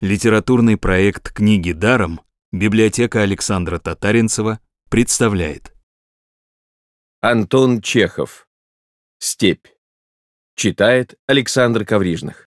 Литературный проект «Книги даром» библиотека Александра Татаринцева представляет. Антон Чехов. «Степь». Читает Александр Коврижных.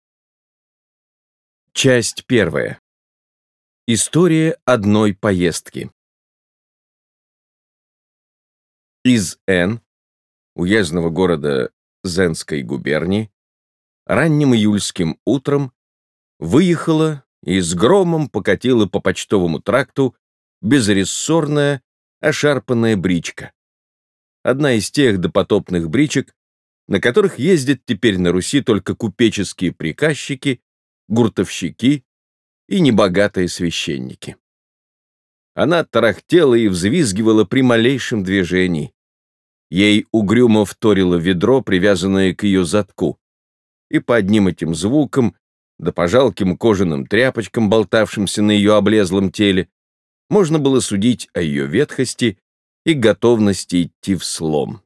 Часть первая. История одной поездки. Из Н, уездного города Зенской губернии, ранним июльским утром выехала и с громом покатила по почтовому тракту безрессорная, ошарпанная бричка. Одна из тех допотопных бричек, на которых ездят теперь на Руси только купеческие приказчики, гуртовщики и небогатые священники. Она тарахтела и взвизгивала при малейшем движении. Ей угрюмо вторило ведро, привязанное к ее задку, и по одним этим звукам, да по жалким кожаным тряпочкам, болтавшимся на ее облезлом теле, можно было судить о ее ветхости и готовности идти вслом.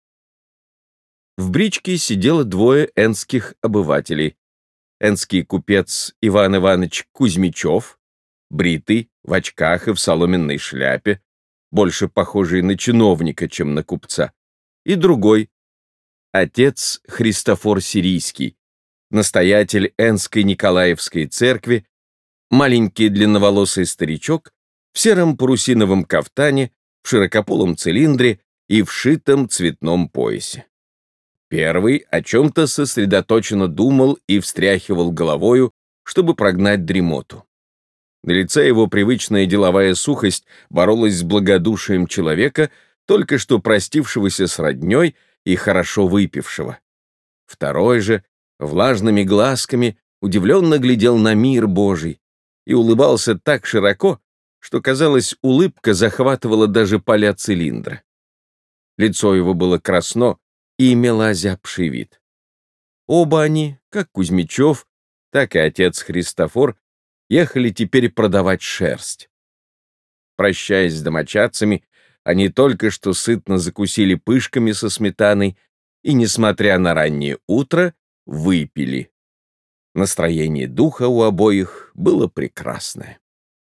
В бричке сидело двое энских обывателей. Энский купец Иван Иванович Кузьмичев, бритый, в очках и в соломенной шляпе, больше похожий на чиновника, чем на купца, и другой, отец Христофор Сирийский, настоятель Энской Николаевской церкви, маленький длинноволосый старичок в сером парусиновом кафтане, в широкополом цилиндре и вшитом цветном поясе. Первый о чем-то сосредоточенно думал и встряхивал головою, чтобы прогнать дремоту. На лице его привычная деловая сухость боролась с благодушием человека, только что простившегося с родней и хорошо выпившего. Второй же влажными глазками удивленно глядел на мир Божий и улыбался так широко, что, казалось, улыбка захватывала даже поля цилиндра. Лицо его было красно и имело озябший вид. Оба они, как Кузьмичев, так и отец Христофор, ехали теперь продавать шерсть. Прощаясь с домочадцами, они только что сытно закусили пышками со сметаной и, несмотря на раннее утро, выпили. Настроение духа у обоих было прекрасное.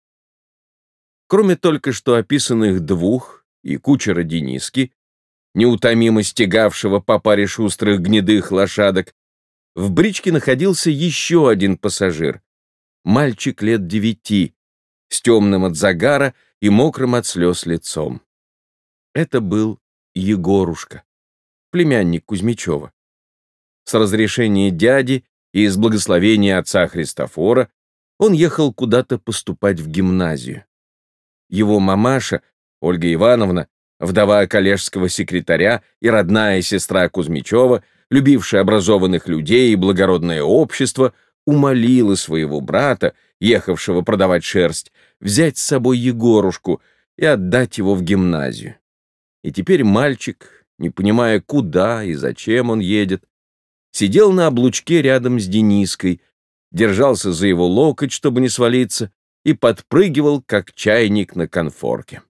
Кроме только что описанных двух и кучера Дениски, неутомимо стегавшего по паре шустрых гнедых лошадок, в бричке находился еще один пассажир, мальчик лет 9, с темным от загара и мокрым от слез лицом. Это был Егорушка, племянник Кузьмичева. С разрешения дяди и с благословения отца Христофора он ехал куда-то поступать в гимназию. Его мамаша, Ольга Ивановна, вдова коллежского секретаря и родная сестра Кузьмичева, любившая образованных людей и благородное общество, умолила своего брата, ехавшего продавать шерсть, взять с собой Егорушку и отдать его в гимназию. И теперь мальчик, не понимая, куда и зачем он едет, сидел на облучке рядом с Дениской, держался за его локоть, чтобы не свалиться, и подпрыгивал, как чайник на конфорке.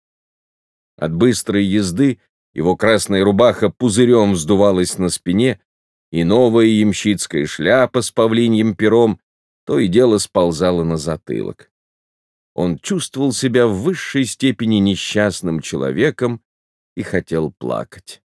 От быстрой езды его красная рубаха пузырем вздувалась на спине, и новая ямщицкая шляпа с павлиньим пером то и дело сползала на затылок. Он чувствовал себя в высшей степени несчастным человеком и хотел плакать.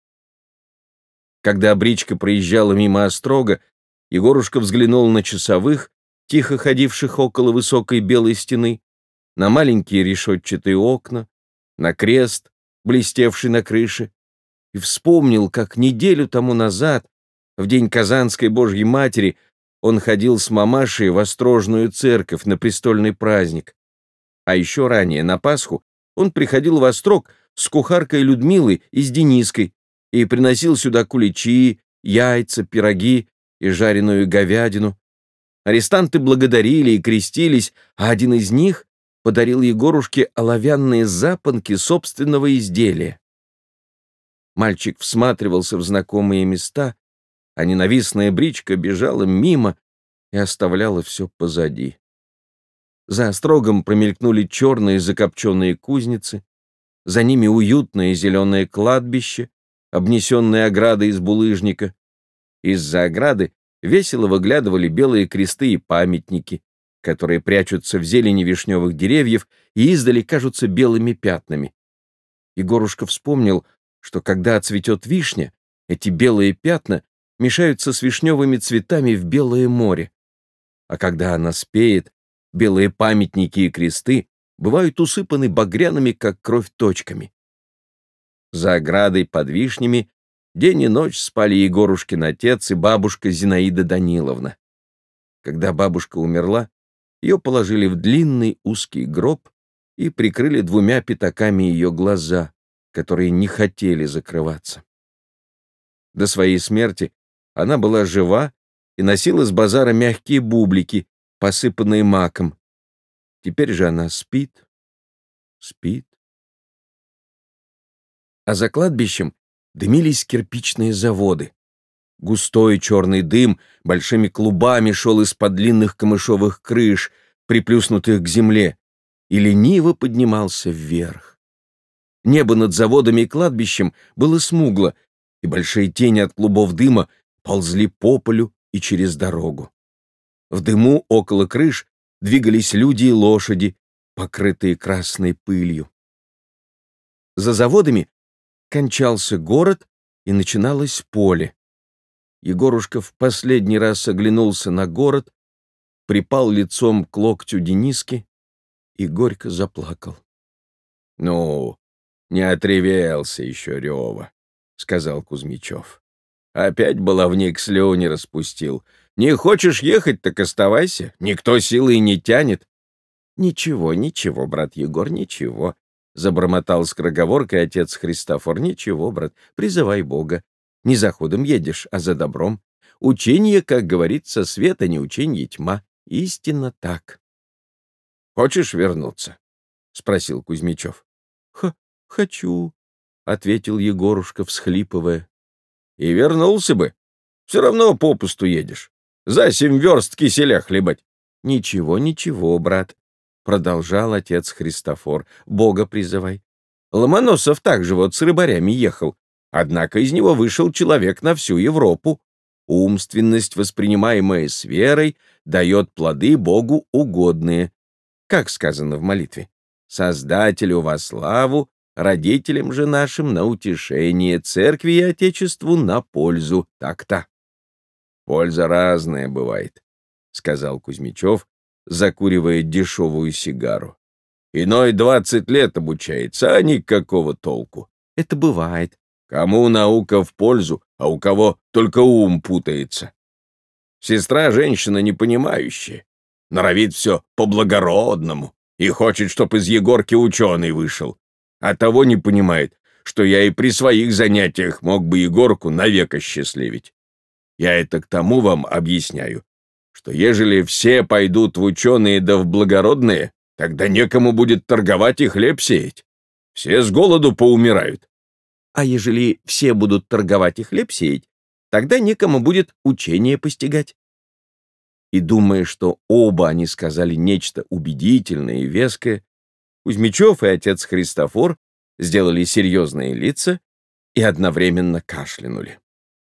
Когда бричка проезжала мимо острога, Егорушка взглянул на часовых, тихо ходивших около высокой белой стены, на маленькие решетчатые окна, на крест, блестевший на крыше, и вспомнил, как неделю тому назад, в день Казанской Божьей Матери, он ходил с мамашей в Острожную церковь на престольный праздник. А еще ранее, на Пасху, он приходил в Острог с кухаркой Людмилой и с Дениской и приносил сюда куличи, яйца, пироги и жареную говядину. Арестанты благодарили и крестились, а один из них подарил Егорушке оловянные запонки собственного изделия. Мальчик всматривался в знакомые места, а ненавистная бричка бежала мимо и оставляла все позади. За острогом промелькнули черные закопченные кузницы, за ними уютное зеленое кладбище, обнесенное оградой из булыжника. Из-за ограды весело выглядывали белые кресты и памятники, которые прячутся в зелени вишневых деревьев и издали кажутся белыми пятнами. Егорушка вспомнил, что когда отцветет вишня, эти белые пятна мешаются с вишневыми цветами в белое море. А когда она спеет, белые памятники и кресты бывают усыпаны багряными, как кровь, точками. За оградой под вишнями день и ночь спали Егорушкин отец и бабушка Зинаида Даниловна. Когда бабушка умерла, ее положили в длинный узкий гроб и прикрыли 2 пятаками ее глаза, которые не хотели закрываться. До своей смерти она была жива и носила с базара мягкие бублики, посыпанные маком. Теперь же она спит. А за кладбищем дымились кирпичные заводы. Густой черный дым большими клубами шел из-под длинных камышовых крыш, приплюснутых к земле, и лениво поднимался вверх. Небо над заводами и кладбищем было смугло, и большие тени от клубов дыма ползли по полю и через дорогу. В дыму около крыш двигались люди и лошади, покрытые красной пылью. За заводами кончался город и начиналось поле. Егорушка в последний раз оглянулся на город, припал лицом к локтю Дениски и горько заплакал. — Ну, не отревелся еще Рева, — сказал Кузьмичев. — Опять баловник слюни распустил. Не хочешь ехать, так оставайся. Никто силой не тянет. — Ничего, ничего, брат Егор, ничего, — забормотал скороговоркой отец Христофор. — Ничего, брат, призывай Бога. Не за ходом едешь, а за добром. Учение, как говорится, света, не ученье тьма. Истинно так. — Хочешь вернуться? — спросил Кузьмичев. — Хочу, — ответил Егорушка, всхлипывая. — И вернулся бы. Все равно попусту едешь. За 7 верст киселя хлебать. — Ничего, ничего, брат, — продолжал отец Христофор. — Бога призывай. Ломоносов также вот с рыбарями ехал. Однако из него вышел человек на всю Европу. Умственность, воспринимаемая с верой, дает плоды Богу угодные. Как сказано в молитве: «Создателю во славу, родителям же нашим на утешение, церкви и отечеству на пользу». Так-то. Польза разная бывает, — сказал Кузьмичев, закуривая дешевую сигару. Иной 20 лет обучается, а никакого толку. Это бывает. Кому наука в пользу, а у кого только ум путается. Сестра женщина непонимающая, норовит все по-благородному и хочет, чтоб из Егорки ученый вышел. А того не понимает, что я и при своих занятиях мог бы Егорку навек осчастливить. Я это к тому вам объясняю, что ежели все пойдут в ученые да в благородные, тогда некому будет торговать и хлеб сеять. Все с голоду поумирают. А ежели все будут торговать и хлеб сеять, тогда некому будет учение постигать. И, думая, что оба они сказали нечто убедительное и веское, Кузьмичев и отец Христофор сделали серьезные лица и одновременно кашлянули.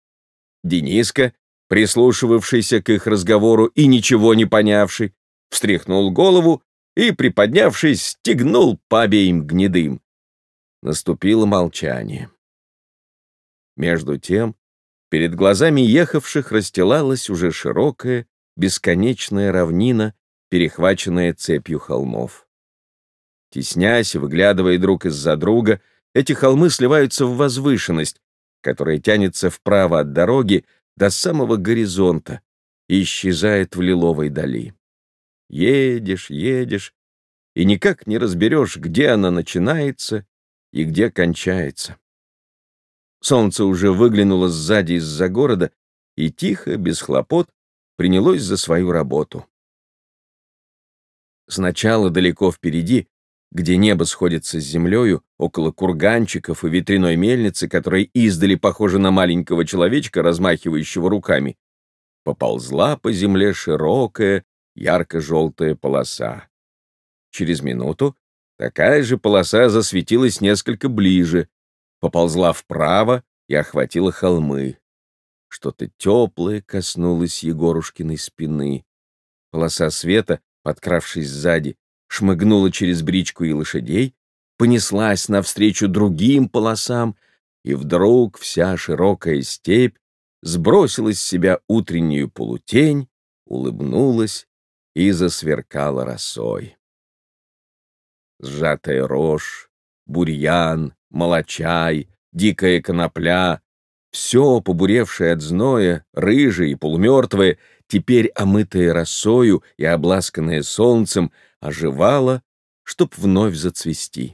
Дениска, прислушивавшийся к их разговору и ничего не понявший, встряхнул голову и, приподнявшись, стегнул по обеим гнедым. Наступило молчание. Между тем, перед глазами ехавших расстилалась уже широкая, бесконечная равнина, перехваченная цепью холмов. Теснясь и выглядывая друг из-за друга, эти холмы сливаются в возвышенность, которая тянется вправо от дороги до самого горизонта и исчезает в лиловой дали. Едешь, едешь, и никак не разберешь, где она начинается и где кончается. Солнце уже выглянуло сзади из-за города и тихо, без хлопот, принялось за свою работу. Сначала далеко впереди, где небо сходится с землею, около курганчиков и ветряной мельницы, которая издали похожа на маленького человечка, размахивающего руками, поползла по земле широкая, ярко-желтая полоса. Через минуту такая же полоса засветилась несколько ближе, поползла вправо и охватила холмы. Что-то теплое коснулось Егорушкиной спины. Полоса света подкравшись сзади, шмыгнула через бричку и лошадей, понеслась навстречу другим полосам, и вдруг вся широкая степь сбросила с себя утреннюю полутень, улыбнулась и засверкала росой. Сжатая рожь, бурьян, молочай, дикая конопля — все, побуревшее от зноя, рыжее и полумертвое, теперь омытое росою и обласканное солнцем, оживало, чтоб вновь зацвести.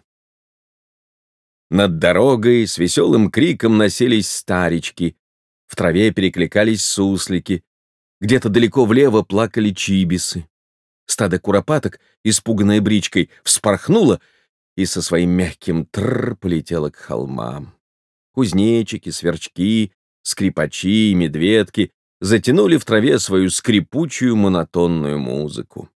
Над дорогой с веселым криком носились старички, в траве перекликались суслики, где-то далеко влево плакали чибисы. Стадо куропаток, испуганное бричкой, вспорхнуло и со своим мягким тррр полетело к холмам. Кузнечики, сверчки, скрипачи и медведки затянули в траве свою скрипучую монотонную музыку.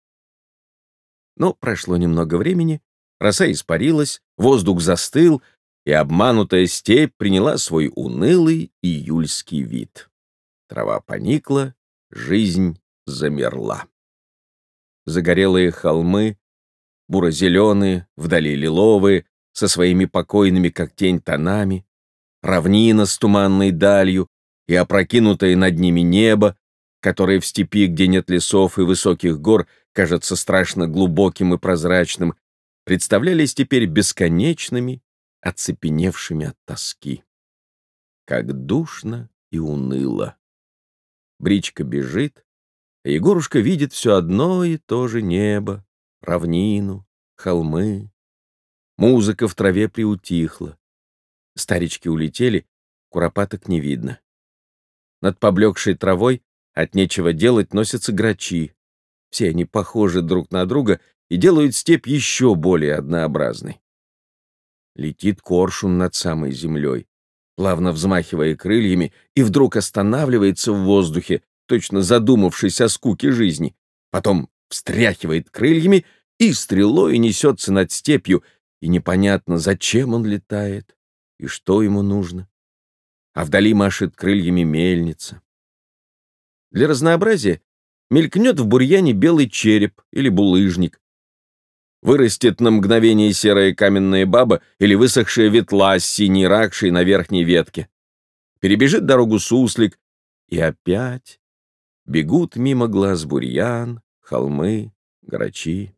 Но прошло немного времени, роса испарилась, воздух застыл, и обманутая степь приняла свой унылый июльский вид. Трава поникла, жизнь замерла. Загорелые холмы, буро-зеленые, вдали лиловые, со своими покойными, как тень, тонами, равнина с туманной далью и опрокинутое над ними небо, которое в степи, где нет лесов и высоких гор, кажется страшно глубоким и прозрачным, представлялись теперь бесконечными, оцепеневшими от тоски. Как душно и уныло. Бричка бежит, а Егорушка видит все одно и то же небо, равнину, холмы. Музыка в траве приутихла. Старички улетели, куропаток не видно. Над поблекшей травой от нечего делать носятся грачи. Все они похожи друг на друга и делают степь еще более однообразной. Летит коршун над самой землей, плавно взмахивая крыльями, и вдруг останавливается в воздухе, точно задумавшись о скуке жизни. Потом встряхивает крыльями и стрелой несется над степью, и непонятно, зачем он летает и что ему нужно. А вдали машет крыльями мельница. Для разнообразия мелькнет в бурьяне белый череп или булыжник. Вырастет на мгновение серая каменная баба или высохшая ветла с синей ракшей на верхней ветке. Перебежит дорогу суслик, и опять бегут мимо глаз бурьян, холмы, грачи.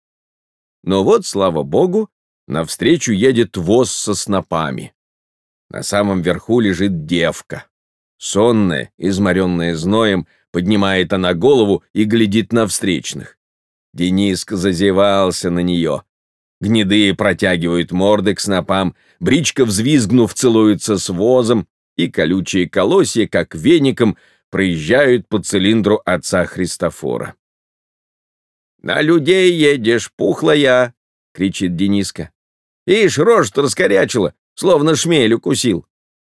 Но вот, слава богу, навстречу едет воз со снопами. На самом верху лежит девка. Сонная, изморенная зноем, поднимает она голову и глядит на встречных. Дениска зазевался на нее. Гнедые протягивают морды к снопам, бричка, взвизгнув, целуется с возом, и колючие колосья, как веником, проезжают по цилиндру отца Христофора. «На людей едешь, пухлая!» — кричит Дениска. «Ишь, рожу-то раскорячила, словно шмель укусил!»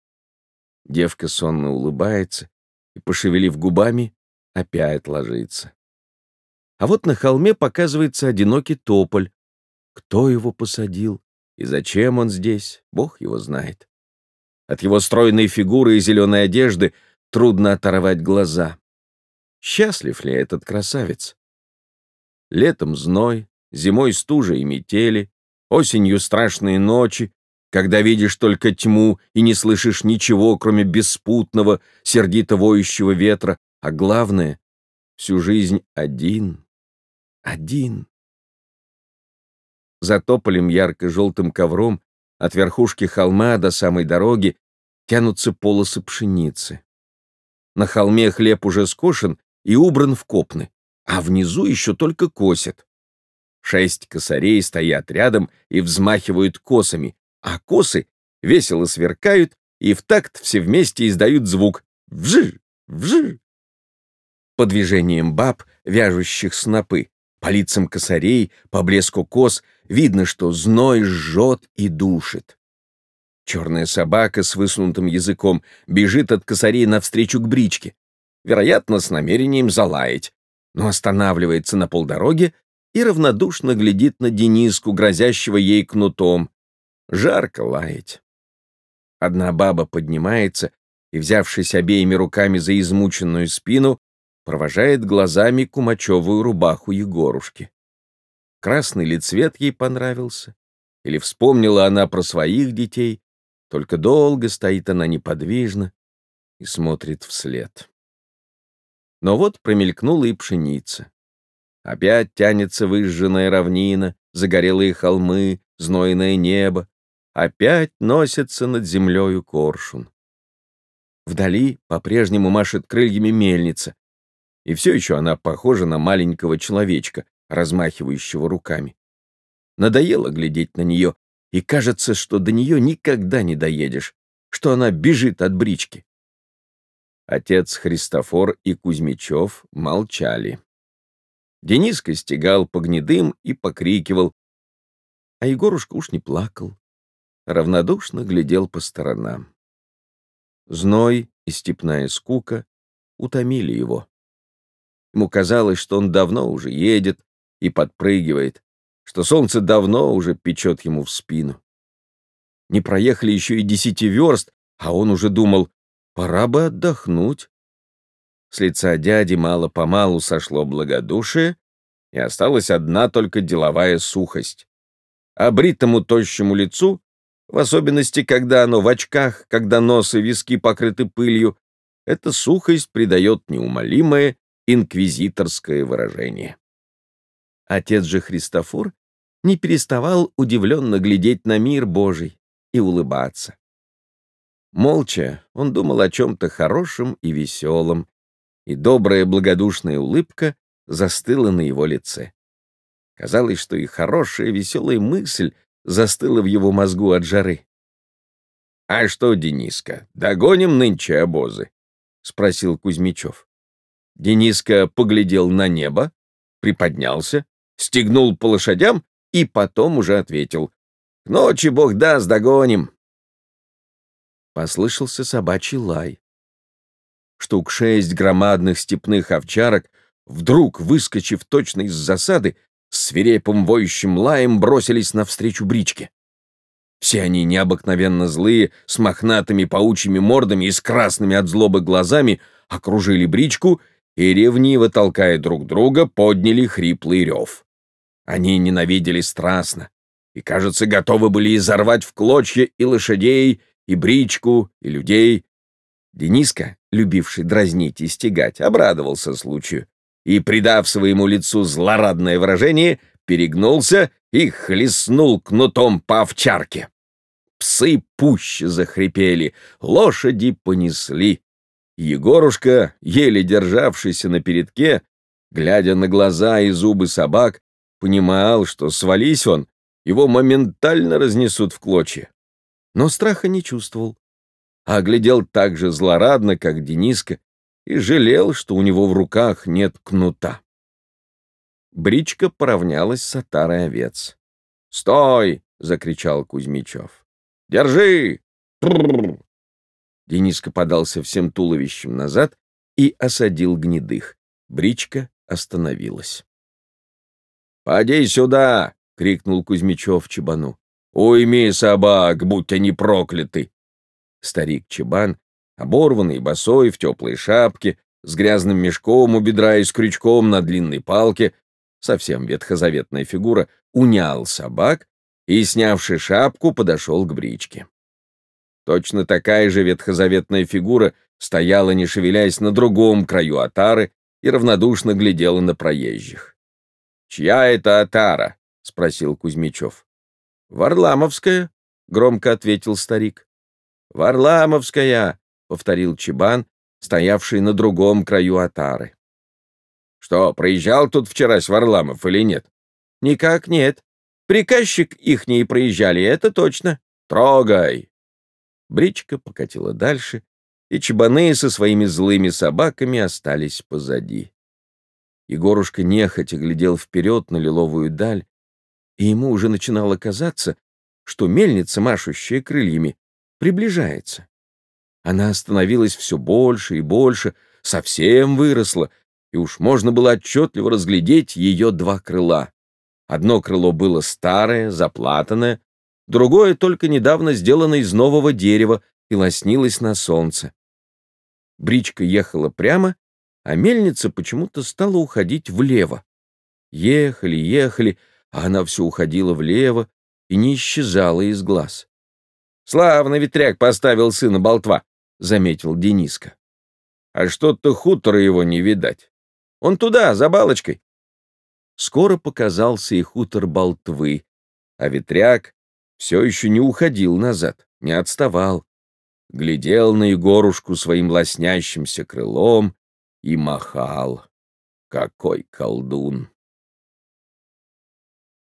Девка сонно улыбается и, пошевелив губами, опять ложится. А вот на холме показывается одинокий тополь. Кто его посадил и зачем он здесь, Бог его знает. От его стройной фигуры и зеленой одежды трудно оторвать глаза. Счастлив ли этот красавец? Летом зной, зимой стужа и метели, осенью страшные ночи, когда видишь только тьму и не слышишь ничего, кроме беспутного, сердито воющего ветра, а главное — всю жизнь один. За тополем ярко-желтым ковром от верхушки холма до самой дороги тянутся полосы пшеницы. На холме хлеб уже скошен и убран в копны, а внизу еще только косят. 6 косарей стоят рядом и взмахивают косами, а косы весело сверкают и в такт все вместе издают звук «вжи, вжи». По движениям баб, вяжущих снопы, по лицам косарей, по блеску кос видно, что зной жжет и душит. Черная собака с высунутым языком бежит от косарей навстречу к бричке, вероятно, с намерением залаять, но останавливается на полдороге и равнодушно глядит на Дениску, грозящего ей кнутом. Жарко лаять. Одна баба поднимается и, взявшись обеими руками за измученную спину, провожает глазами кумачевую рубаху Егорушки. Красный ли цвет ей понравился? Или вспомнила она про своих детей? Только долго стоит она неподвижно и смотрит вслед. Но вот промелькнула и пшеница. Опять тянется выжженная равнина, загорелые холмы, знойное небо. Опять носится над землею коршун. Вдали по-прежнему машет крыльями мельница, и все еще она похожа на маленького человечка, размахивающего руками. Надоело глядеть на нее, и кажется, что до нее никогда не доедешь, что она бежит от брички. Отец Христофор и Кузьмичев молчали. Дениска стегал по гнедым и покрикивал, а Егорушка уж не плакал, равнодушно глядел по сторонам. Зной и степная скука утомили его. Ему казалось, что он давно уже едет и подпрыгивает, что солнце давно уже печет ему в спину. Не проехали еще и 10 верст, а он уже думал, пора бы отдохнуть. С лица дяди мало-помалу сошло благодушие, и осталась одна только деловая сухость. А бритому тощему лицу, в особенности, когда оно в очках, когда нос и виски покрыты пылью, эта сухость придает неумолимое инквизиторское выражение. Отец же Христофор не переставал удивленно глядеть на мир Божий и улыбаться. Молча он думал о чем-то хорошем и веселом, и добрая благодушная улыбка застыла на его лице. Казалось, что и хорошая веселая мысль застыла в его мозгу от жары. «А что, Дениска, догоним нынче обозы?» — спросил Кузьмичев. Дениска поглядел на небо, приподнялся, стегнул по лошадям и потом уже ответил: «К ночи, Бог даст, догоним». Послышался собачий лай. Штук 6 громадных степных овчарок, вдруг, выскочив точно из засады, с свирепым воющим лаем бросились навстречу бричке. Все они необыкновенно злые, с мохнатыми паучьими мордами и с красными от злобы глазами, окружили бричку и, ревниво толкая друг друга, подняли хриплый рев. Они ненавидели страстно и, кажется, готовы были изорвать в клочья и лошадей, и бричку, и людей. Дениска, любивший дразнить и стегать, обрадовался случаю и, придав своему лицу злорадное выражение, перегнулся и хлестнул кнутом по овчарке. Псы пуще захрипели, лошади понесли. Егорушка, еле державшийся на передке, глядя на глаза и зубы собак, понимал, что свались он, его моментально разнесут в клочья. Но страха не чувствовал, а глядел так же злорадно, как Дениска, и жалел, что у него в руках нет кнута. Бричка поравнялась с отарой овец. «Стой!» — закричал Кузьмичев. «Держи!» Трррр. Дениска подался всем туловищем назад и осадил гнедых. Бричка остановилась. «Поди сюда!» — крикнул Кузьмичев Чебану. «Уйми собак, будь они прокляты!» Старик Чебан, оборванный, босой, в теплой шапке, с грязным мешком у бедра и с крючком на длинной палке, совсем ветхозаветная фигура, унял собак и, снявши шапку, подошел к бричке. Точно такая же ветхозаветная фигура стояла, не шевелясь, на другом краю отары и равнодушно глядела на проезжих. «Чья это отара?» — спросил Кузьмичев. «Варламовская», — громко ответил старик. «Варламовская», — повторил Чебан, стоявший на другом краю отары. «Что, проезжал тут вчерась Варламов или нет?» «Никак нет. Приказчик ихние проезжали, это точно. Трогай!» Бричка покатила дальше, и чебаны со своими злыми собаками остались позади. Егорушка нехотя глядел вперед на лиловую даль, и ему уже начинало казаться, что мельница, машущая крыльями, приближается. Она становилась все больше и больше, совсем выросла, и уж можно было отчетливо разглядеть ее 2 крыла. Одно крыло было старое, заплатанное, другое только недавно сделано из нового дерева и лоснилось на солнце. Бричка ехала прямо, а мельница почему-то стала уходить влево. Ехали, ехали, а она все уходила влево и не исчезала из глаз. «Славно ветряк поставил сына болтва», — заметил Дениска. «А что-то хутора его не видать. Он туда, за балочкой». Скоро показался и хутор болтвы, а ветряк все еще не уходил назад, не отставал. Глядел на Егорушку своим лоснящимся крылом и махал. Какой колдун!